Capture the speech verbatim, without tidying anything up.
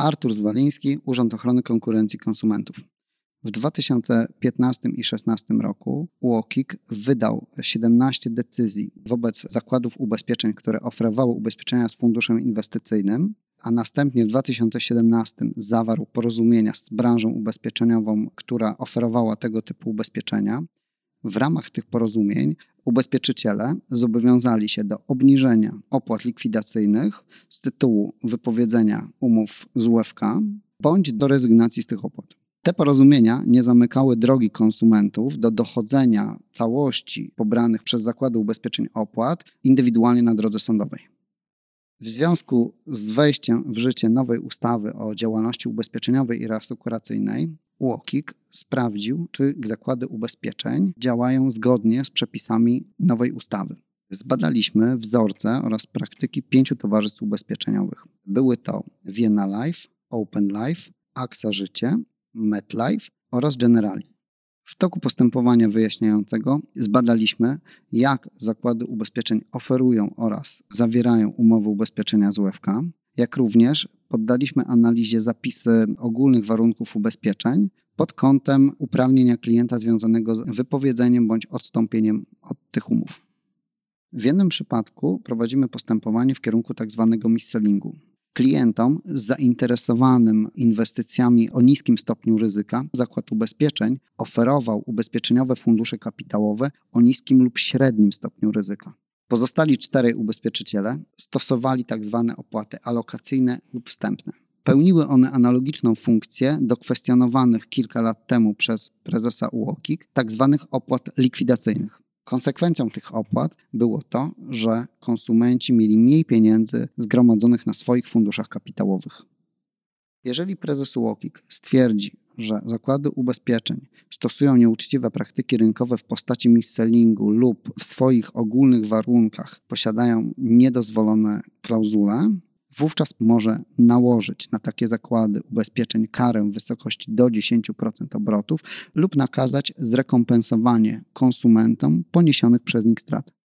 Artur Zwaliński, Urząd Ochrony Konkurencji i Konsumentów. W dwa tysiące piętnastym i dwa tysiące szesnastym roku U O K I K wydał siedemnaście decyzji wobec zakładów ubezpieczeń, które oferowały ubezpieczenia z funduszem inwestycyjnym, a następnie w dwa tysiące siedemnastym zawarł porozumienia z branżą ubezpieczeniową, która oferowała tego typu ubezpieczenia. W ramach tych porozumień ubezpieczyciele zobowiązali się do obniżenia opłat likwidacyjnych z tytułu wypowiedzenia umów z U F K bądź do rezygnacji z tych opłat. Te porozumienia nie zamykały drogi konsumentów do dochodzenia całości pobranych przez zakłady ubezpieczeń opłat indywidualnie na drodze sądowej. W związku z wejściem w życie nowej ustawy o działalności ubezpieczeniowej i reasekuracyjnej U O K I K sprawdził, czy zakłady ubezpieczeń działają zgodnie z przepisami nowej ustawy. Zbadaliśmy wzorce oraz praktyki pięciu towarzystw ubezpieczeniowych. Były to Vienna Life, Open Life, A X A Życie, MetLife oraz Generali. W toku postępowania wyjaśniającego zbadaliśmy, jak zakłady ubezpieczeń oferują oraz zawierają umowy ubezpieczenia z U F K, jak również poddaliśmy analizie zapisy ogólnych warunków ubezpieczeń pod kątem uprawnienia klienta związanego z wypowiedzeniem bądź odstąpieniem od tych umów. W jednym przypadku prowadzimy postępowanie w kierunku tzw. mis-sellingu. Klientom zainteresowanym inwestycjami o niskim stopniu ryzyka zakład ubezpieczeń oferował ubezpieczeniowe fundusze kapitałowe o niskim lub średnim stopniu ryzyka. Pozostali czterej ubezpieczyciele stosowali tzw. opłaty alokacyjne lub wstępne. Pełniły one analogiczną funkcję do kwestionowanych kilka lat temu przez prezesa U O K I K tzw. opłat likwidacyjnych. Konsekwencją tych opłat było to, że konsumenci mieli mniej pieniędzy zgromadzonych na swoich funduszach kapitałowych. Jeżeli prezes U O K I K stwierdzi, że zakłady ubezpieczeń stosują nieuczciwe praktyki rynkowe w postaci mis-sellingu lub w swoich ogólnych warunkach posiadają niedozwolone klauzule, wówczas może nałożyć na takie zakłady ubezpieczeń karę w wysokości do dziesięć procent obrotów lub nakazać zrekompensowanie konsumentom poniesionych przez nich strat.